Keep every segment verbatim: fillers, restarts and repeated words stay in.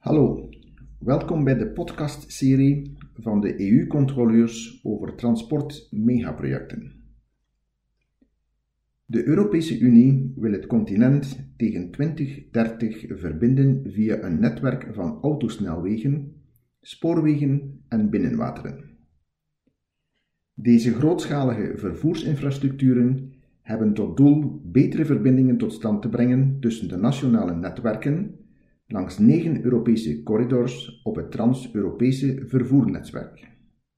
Hallo, welkom bij de podcastserie van de E U-controleurs over transport-megaprojecten. De Europese Unie wil het continent tegen twintig dertig verbinden via een netwerk van autosnelwegen, spoorwegen en binnenwateren. Deze grootschalige vervoersinfrastructuren hebben tot doel betere verbindingen tot stand te brengen tussen de nationale netwerken langs negen Europese corridors op het Trans-Europese vervoernetwerk.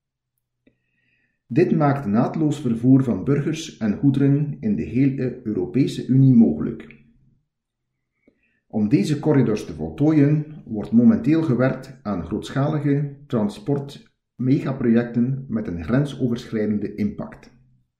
Dit maakt naadloos vervoer van burgers en goederen in de hele Europese Unie mogelijk. Om deze corridors te voltooien wordt momenteel gewerkt aan grootschalige transport-megaprojecten met een grensoverschrijdende impact.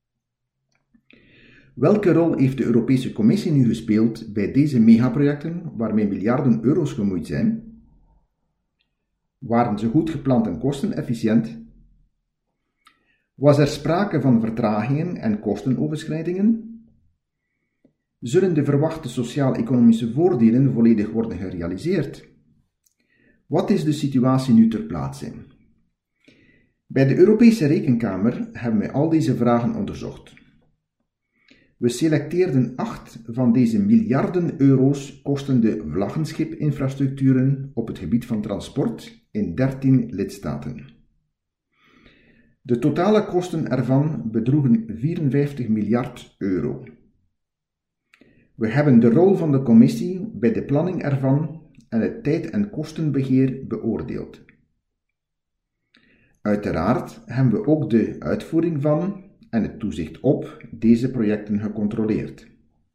Welke rol heeft de Europese Commissie nu gespeeld bij deze megaprojecten waarmee miljarden euro's gemoeid zijn? Waren ze goed gepland en kostenefficiënt? Was er sprake van vertragingen en kostenoverschrijdingen? Zullen de verwachte sociaal-economische voordelen volledig worden gerealiseerd? Wat is de situatie nu ter plaatse? Bij de Europese Rekenkamer hebben wij al deze vragen onderzocht. We selecteerden acht van deze miljarden euro's kostende vlaggenschipinfrastructuren op het gebied van transport in dertien lidstaten. De totale kosten ervan bedroegen vierenvijftig miljard euro. We hebben de rol van de Commissie bij de planning ervan en het tijd- en kostenbeheer beoordeeld. Uiteraard hebben we ook de uitvoering van en het toezicht op deze projecten gecontroleerd.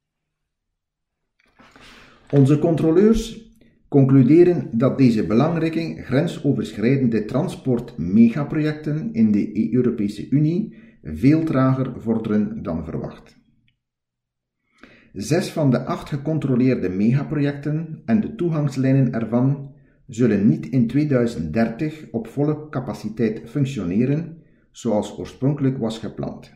Onze controleurs concluderen dat deze belangrijke grensoverschrijdende transport-megaprojecten in de Europese Unie veel trager vorderen dan verwacht. Zes van de acht gecontroleerde megaprojecten en de toegangslijnen ervan zullen niet in tweeduizend dertig op volle capaciteit functioneren, zoals oorspronkelijk was gepland.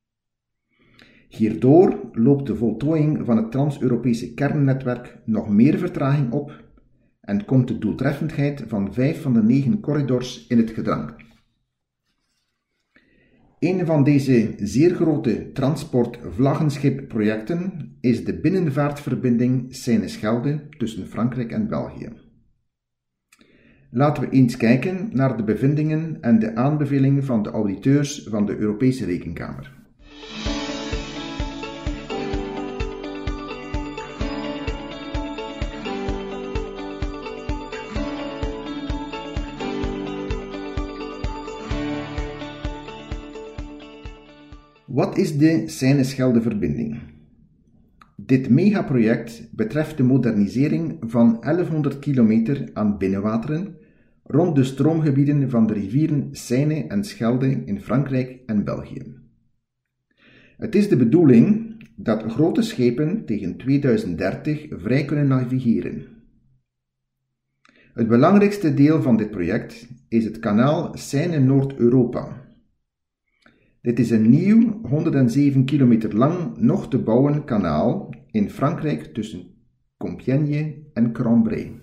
Hierdoor loopt de voltooiing van het Trans-Europese kernnetwerk nog meer vertraging op en komt de doeltreffendheid van vijf van de negen corridors in het gedrang. Een van deze zeer grote transport-vlaggenschipprojecten is de binnenvaartverbinding Seine-Schelde tussen Frankrijk en België. Laten we eens kijken naar de bevindingen en de aanbevelingen van de auditeurs van de Europese Rekenkamer. Wat is de Seine-Schelde-verbinding? Dit megaproject betreft de modernisering van elfhonderd kilometer aan binnenwateren rond de stroomgebieden van de rivieren Seine en Schelde in Frankrijk en België. Het is de bedoeling dat grote schepen tegen tweeduizend dertig vrij kunnen navigeren. Het belangrijkste deel van dit project is het kanaal Seine-Noord-Europa. Dit is een nieuw, honderdzeven kilometer lang, nog te bouwen kanaal in Frankrijk tussen Compiègne en Cambrai.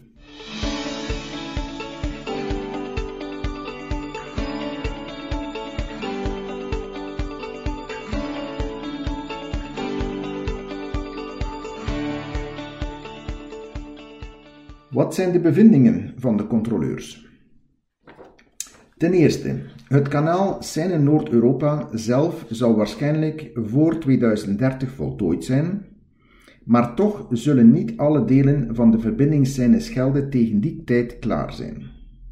Wat zijn de bevindingen van de controleurs? Ten eerste, het kanaal Seine-Noord-Europa zelf zal waarschijnlijk voor tweeduizend dertig voltooid zijn, maar toch zullen niet alle delen van de verbinding Seine-Schelde tegen die tijd klaar zijn.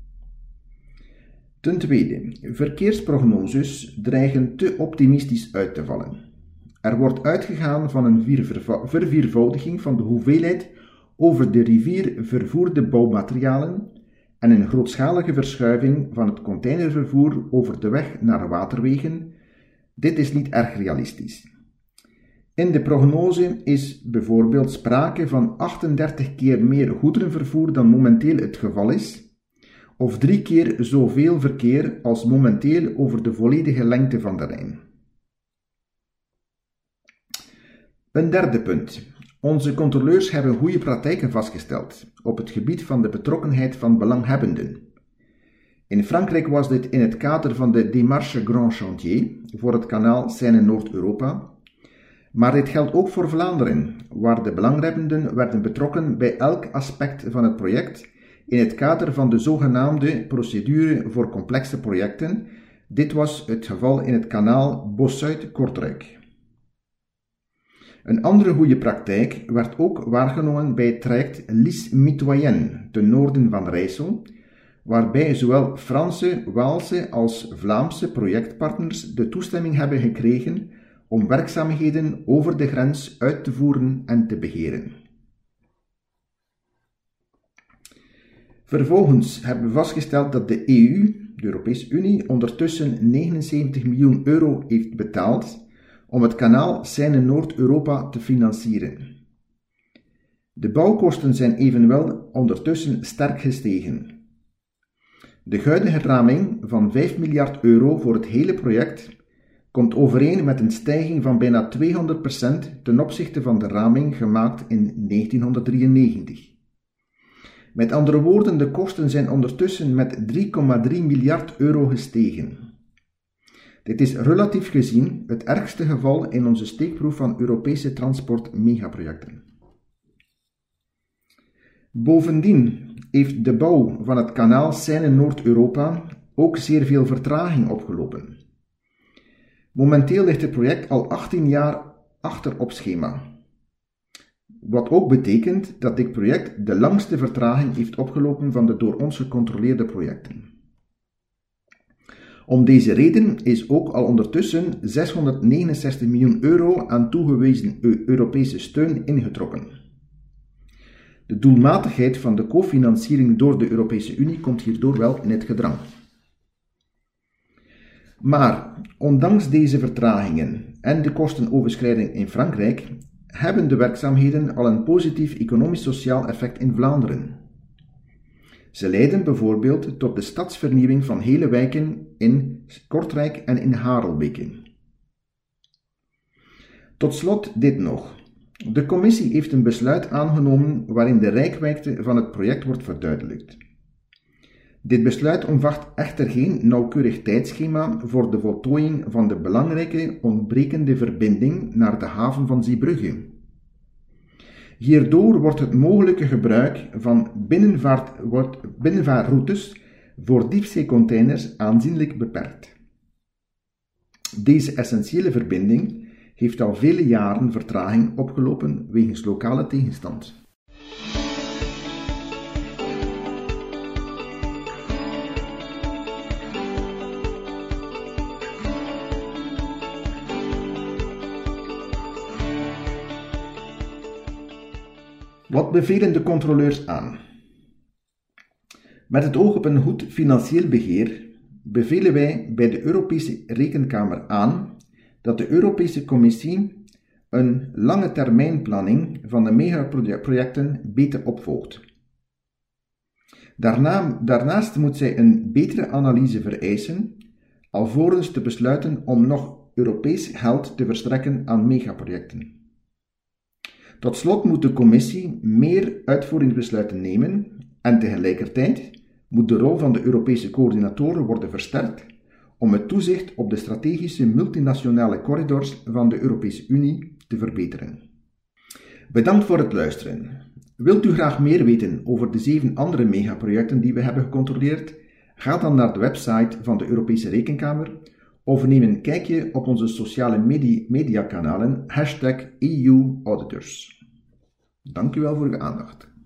Ten tweede, verkeersprognoses dreigen te optimistisch uit te vallen. Er wordt uitgegaan van een verviervoudiging van de hoeveelheid over de rivier vervoerde bouwmaterialen en een grootschalige verschuiving van het containervervoer over de weg naar waterwegen. Dit is niet erg realistisch. In de prognose is bijvoorbeeld sprake van achtendertig keer meer goederenvervoer dan momenteel het geval is, of drie keer zoveel verkeer als momenteel over de volledige lengte van de Rijn. Een derde punt. Onze controleurs hebben goede praktijken vastgesteld op het gebied van de betrokkenheid van belanghebbenden. In Frankrijk was dit in het kader van de Démarche Grand Chantier voor het kanaal Seine-Noord-Europa, maar dit geldt ook voor Vlaanderen, waar de belanghebbenden werden betrokken bij elk aspect van het project in het kader van de zogenaamde procedure voor complexe projecten. Dit was het geval in het kanaal Bosuit-Kortrijk. Een andere goede praktijk werd ook waargenomen bij het traject Lys Mitoyenne ten noorden van Rijssel, waarbij zowel Franse, Waalse als Vlaamse projectpartners de toestemming hebben gekregen om werkzaamheden over de grens uit te voeren en te beheren. Vervolgens hebben we vastgesteld dat de E U, de Europese Unie, ondertussen negenenzeventig miljoen euro heeft betaald om het kanaal Seine-Noord-Europa te financieren. De bouwkosten zijn evenwel ondertussen sterk gestegen. De huidige raming van vijf miljard euro voor het hele project komt overeen met een stijging van bijna tweehonderd procent ten opzichte van de raming gemaakt in negentienhonderddrieënnegentig. Met andere woorden, de kosten zijn ondertussen met drie komma drie miljard euro gestegen. Dit is relatief gezien het ergste geval in onze steekproef van Europese transport-megaprojecten. Bovendien heeft de bouw van het kanaal Seine-Noord-Europa ook zeer veel vertraging opgelopen. Momenteel ligt het project al achttien jaar achter op schema. Wat ook betekent dat dit project de langste vertraging heeft opgelopen van de door ons gecontroleerde projecten. Om deze reden is ook al ondertussen zeshonderdnegenenzestig miljoen euro aan toegewezen Europese steun ingetrokken. De doelmatigheid van de cofinanciering door de Europese Unie komt hierdoor wel in het gedrang. Maar ondanks deze vertragingen en de kostenoverschrijding in Frankrijk hebben de werkzaamheden al een positief economisch-sociaal effect in Vlaanderen. Ze leiden bijvoorbeeld tot de stadsvernieuwing van hele wijken in Kortrijk en in Harelbeke. Tot slot dit nog. De commissie heeft een besluit aangenomen waarin de reikwijdte van het project wordt verduidelijkt. Dit besluit omvat echter geen nauwkeurig tijdschema voor de voltooiing van de belangrijke ontbrekende verbinding naar de haven van Zeebrugge. Hierdoor wordt het mogelijke gebruik van binnenvaart, wordt binnenvaartroutes voor diepzeecontainers aanzienlijk beperkt. Deze essentiële verbinding heeft al vele jaren vertraging opgelopen wegens lokale tegenstand. Wat bevelen de controleurs aan? Met het oog op een goed financieel beheer bevelen wij bij de Europese Rekenkamer aan dat de Europese Commissie een lange termijnplanning van de megaprojecten beter opvolgt. Daarna, daarnaast moet zij een betere analyse vereisen, alvorens te besluiten om nog Europees geld te verstrekken aan megaprojecten. Tot slot moet de Commissie meer uitvoeringsbesluiten nemen en tegelijkertijd moet de rol van de Europese coördinatoren worden versterkt om het toezicht op de strategische multinationale corridors van de Europese Unie te verbeteren. Bedankt voor het luisteren. Wilt u graag meer weten over de zeven andere megaprojecten die we hebben gecontroleerd? Ga dan naar de website van de Europese Rekenkamer of neem een kijkje op onze sociale media, mediakanalen hashtag E U Auditors. Dank u wel voor uw aandacht.